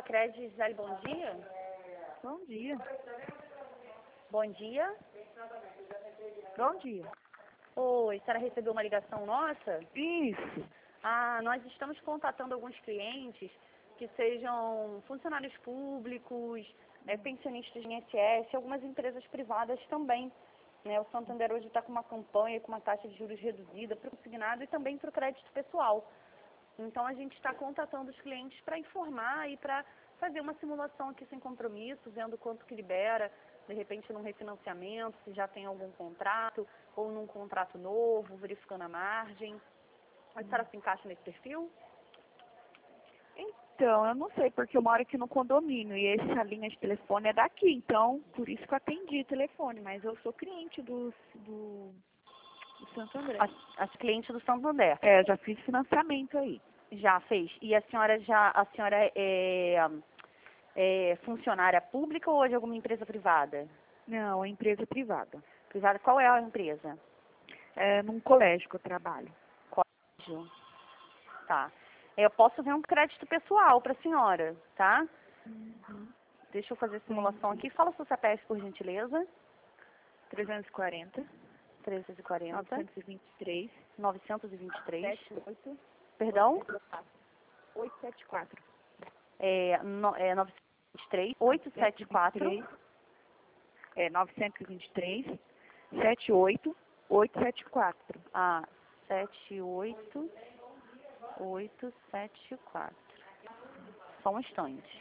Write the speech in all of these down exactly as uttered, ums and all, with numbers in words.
Cred Gisele, bom dia. Bom dia. Bom dia. Bom dia. Oi, a senhora recebeu uma ligação nossa? Isso. Ah, nós estamos contatando alguns clientes que sejam funcionários públicos, é, pensionistas de I N S S, algumas empresas privadas também. Né? O Santander hoje está com uma campanha com uma taxa de juros reduzida para o consignado e também para o crédito pessoal. Então a gente está contatando os clientes para informar e para fazer uma simulação aqui sem compromisso, vendo quanto que libera, de repente num refinanciamento, se já tem algum contrato, ou num contrato novo, verificando a margem. A senhora se encaixa nesse perfil? Então, eu não sei, porque eu moro aqui no condomínio e essa linha de telefone é daqui, então, por isso que eu atendi o telefone, mas eu sou cliente do, do, do Santo André. As, as clientes do Santander. É, eu já fiz financiamento aí. Já fez. E a senhora já, a senhora é, é funcionária pública ou de alguma empresa privada? Não, é empresa privada. Privada, qual é a empresa? É num colégio que eu trabalho. Colégio. Tá. Eu posso ver um crédito pessoal para a senhora, tá? Uhum. Deixa eu fazer a simulação aqui. Fala seu C P F, por gentileza. trezentos e quarenta, trezentos e quarenta, novecentos e vinte e três, novecentos e vinte e três. setenta e oito, Perdão? oitocentos e setenta e quatro. É, no, é novecentos e vinte e três, oitocentos e setenta e quatro. É novecentos e vinte e três, setenta e oito, oitocentos e setenta e quatro. Ah, sete oito oito sete quatro. Só um instante.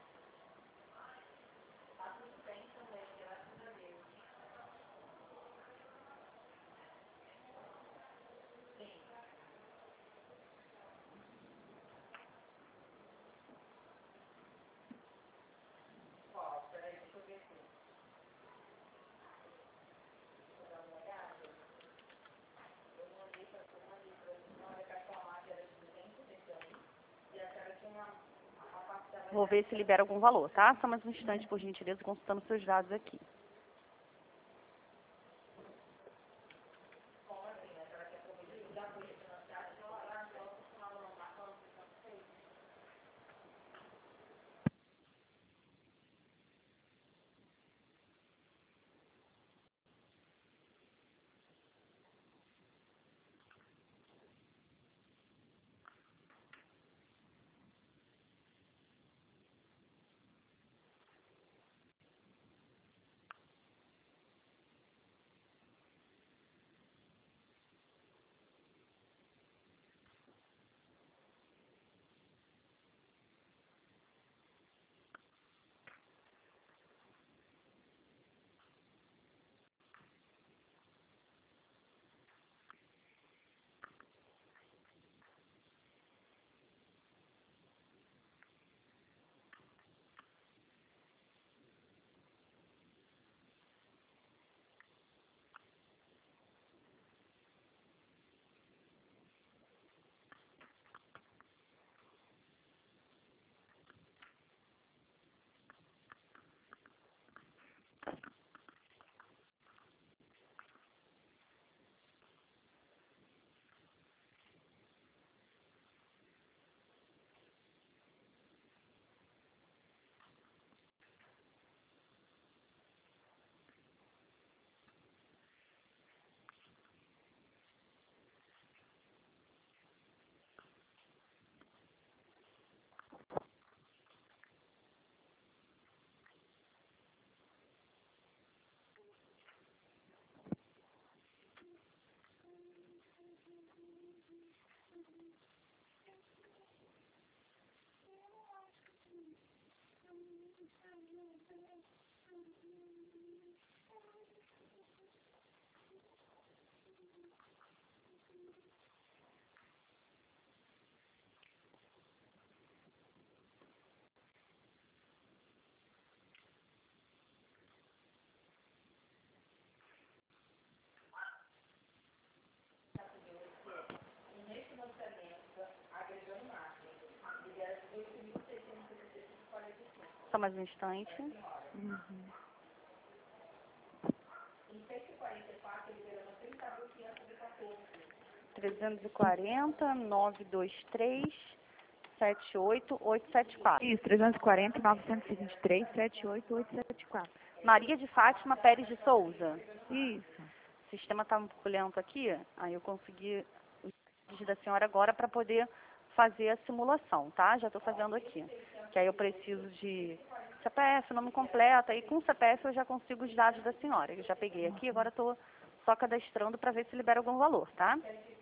Vou ver se libera algum valor, tá? Só mais um instante, por gentileza, consultando seus dados aqui. Só mais um instante. Uhum. trezentos e quarenta, novecentos e vinte e três, sete oito oito sete quatro. Isso, trezentos e quarenta, novecentos e vinte e três, setenta e oito, oitocentos e setenta e quatro. Maria de Fátima Pérez de Souza. Isso. O sistema está um pouco lento aqui, aí eu consegui os dados da senhora agora para poder fazer a simulação, tá? Já estou fazendo aqui. Que aí eu preciso de C P F, nome completo, aí com o C P F eu já consigo os dados da senhora. Eu já peguei aqui, agora estou só cadastrando para ver se libera algum valor, tá?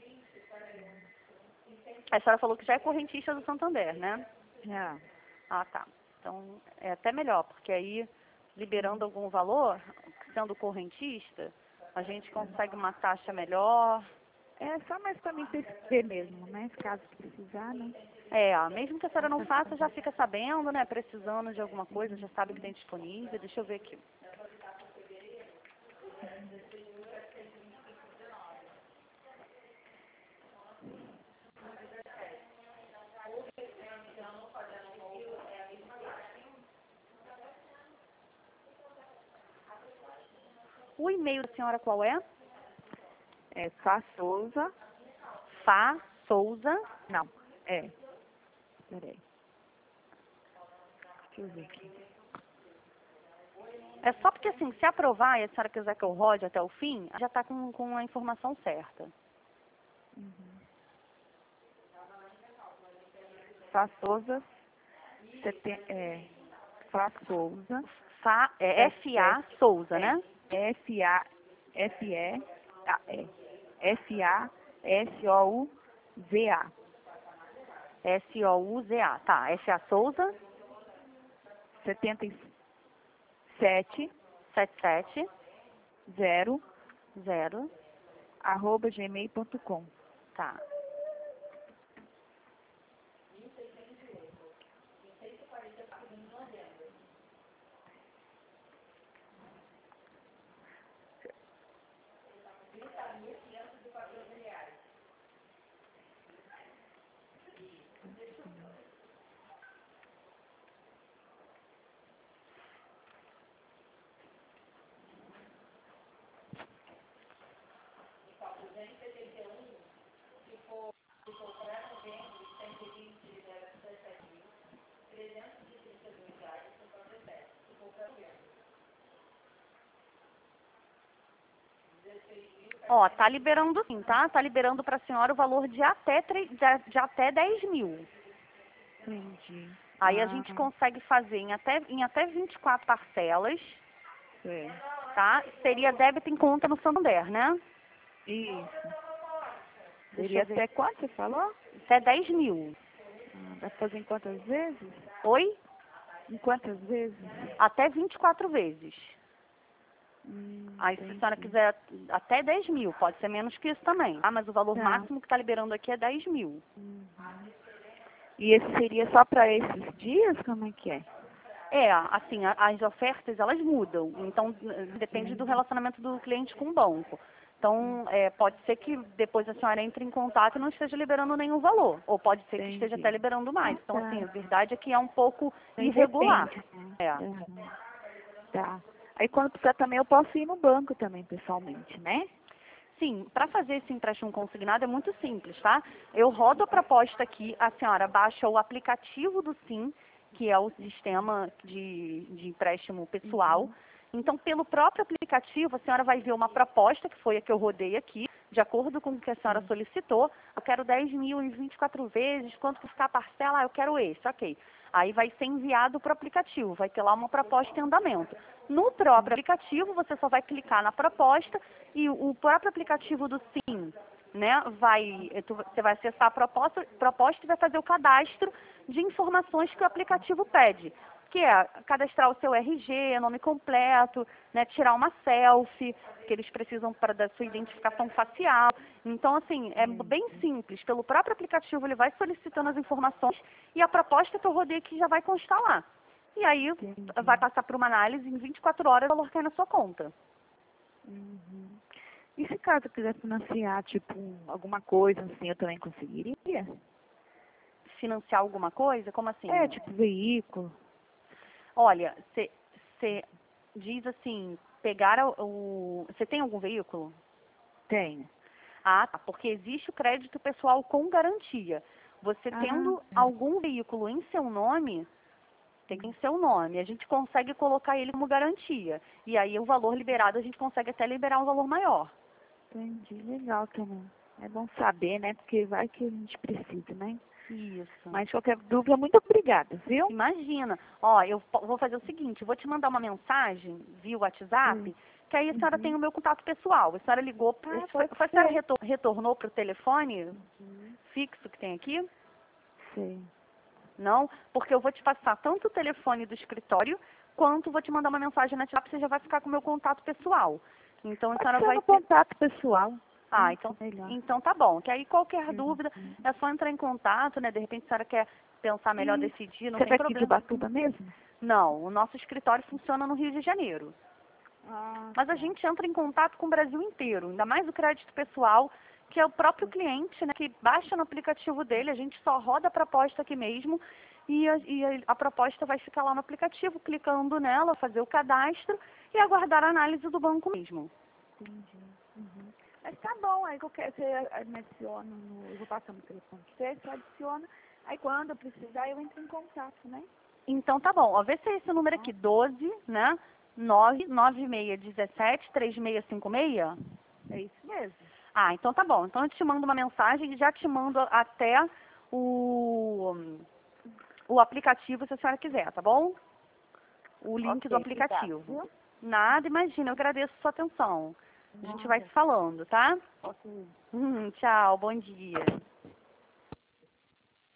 A senhora falou que já é correntista do Santander, né? Já. Ah, tá. Então, é até melhor, porque aí, liberando algum valor, sendo correntista, a gente consegue uma taxa melhor. É só mais para mim perceber mesmo, né? Caso precisar, né? É, mesmo que a senhora não faça, já fica sabendo, né? Precisando de alguma coisa, já sabe que tem disponível. Deixa eu ver aqui. O e-mail da senhora qual é? É Fá Souza. Fá Souza. Não, é. Peraí. Deixa eu ver aqui. É só porque, assim, se aprovar e a senhora quiser que eu rode até o fim, já está com, com a informação certa. Uhum. Fá Souza. Seten... É. Fá Souza. Fá, é F A Souza, né? F A F E ah, é. F A S O U Z A. S O U Z A. Tá, F A Souza. setenta e sete sete sete zero zero. arroba gmail ponto com. Tá. Ó, tá liberando sim, tá? Tá liberando pra senhora o valor de até, tre- de, de até dez mil. Entendi. Aí a Ah, gente consegue fazer em até, em até vinte e quatro parcelas, é. tá? Seria débito em conta no Santander, né? Isso. Deixa Seria eu ver. até quanto você falou? Até dez mil. Ah, vai fazer em quantas vezes? Oi? Em quantas vezes? Até vinte e quatro vezes. Hum, Aí se a senhora entendi. quiser até dez mil, pode ser menos que isso também, tá? Mas o valor Tá. máximo que está liberando aqui é dez mil. Uhum. E esse seria só para esses dias? Como é que é? É, assim, a- as ofertas elas mudam, então eh, depende do Uhum. relacionamento do cliente com o banco. Então, é, pode ser que depois a senhora entre em contato e não esteja liberando nenhum valor, ou pode ser que esteja até Entendi. liberando mais. Então, assim, a Tá. verdade é que é um pouco Aí irregular. depende, né? É. Uhum. Tá. Aí quando precisar também eu posso ir no banco também, pessoalmente, né? Sim, para fazer esse empréstimo consignado é muito simples, tá? Eu rodo a proposta aqui, a senhora baixa o aplicativo do SIM, que é o sistema de, de empréstimo pessoal. Uhum. Então, pelo próprio aplicativo, a senhora vai ver uma proposta, que foi a que eu rodei aqui, de acordo com o que a senhora Sim. solicitou. Eu quero dez mil em vinte e quatro vezes, quanto que ficar a parcela? Ah, eu quero esse, ok. Aí vai ser enviado para o aplicativo, vai ter lá uma proposta em andamento. No próprio aplicativo, você só vai clicar na proposta e o próprio aplicativo do SIM, né, vai, tu- você vai acessar a proposta, proposta e vai fazer o cadastro de informações que o aplicativo pede, que é cadastrar o seu R G, nome completo, né, tirar uma selfie, que eles precisam para da sua identificação facial. Então, assim, é bem simples. Pelo próprio aplicativo, ele vai solicitando as informações e a proposta que eu rodei aqui já vai constar lá. E aí Entendi. vai passar por uma análise em vinte e quatro horas, o valor cai na sua conta. Uhum. E se caso eu quiser financiar, tipo, um- alguma coisa assim, eu também conseguiria? Financiar alguma coisa? Como assim? É, tipo, veículo. Olha, você diz assim, pegar o... Você tem algum veículo? Tenho. Ah, tá, porque existe o crédito pessoal com garantia. Você Ah, tendo tá. algum veículo em seu nome, tem em seu nome, a gente consegue colocar ele como garantia. E aí o valor liberado, a gente consegue até liberar um valor maior. Entendi. Legal também. É bom saber, né? Porque vai que a gente precisa, né? Isso. Mas qualquer dúvida, muito obrigada, viu? Imagina. Ó, eu po- vou fazer o seguinte, eu vou te mandar uma mensagem via WhatsApp, Sim. que aí a senhora Uhum. tem o meu contato pessoal. A senhora ligou, Ah, foi, pode foi a senhora ser. retor- retornou para o telefone Uhum. fixo que tem aqui? Sei. Não, porque eu vou te passar tanto o telefone do escritório, quanto vou te mandar uma mensagem no WhatsApp, você já vai ficar com o meu contato pessoal. Então a Pode senhora ser vai no ter... contato pessoal. Ah, Né? então, Melhor. então tá bom. Que aí qualquer Uhum. dúvida é só entrar em contato, né? De repente a senhora quer pensar melhor, E decidir, não você é tem daqui de problema. Ubatuba mesmo? Não, o nosso escritório funciona no Rio de Janeiro. Ah, Mas a tá. gente entra em contato com o Brasil inteiro, ainda mais o crédito pessoal, que é o próprio cliente, né, que baixa no aplicativo dele, a gente só roda a proposta aqui mesmo e a, e a, a proposta vai ficar lá no aplicativo, clicando nela, fazer o cadastro e aguardar a análise do banco mesmo. Entendi. Uhum. Mas tá bom, aí qualquer você me adiciona no. Eu vou passar no telefone pra você, você adiciona. Aí quando eu precisar, eu entro em contato, né? Então tá bom, ó, vê se é esse número aqui, doze, né, nove nove seis um sete, três seis cinco seis. É isso mesmo. Ah, então tá bom. Então eu te mando uma mensagem e já te mando até o, o aplicativo se a senhora quiser, tá bom? O link do Ok, obrigada, aplicativo. viu? Nada, imagina, eu agradeço a sua atenção. A gente vai Nada. se falando, tá? Ok. Hum, tchau, bom dia.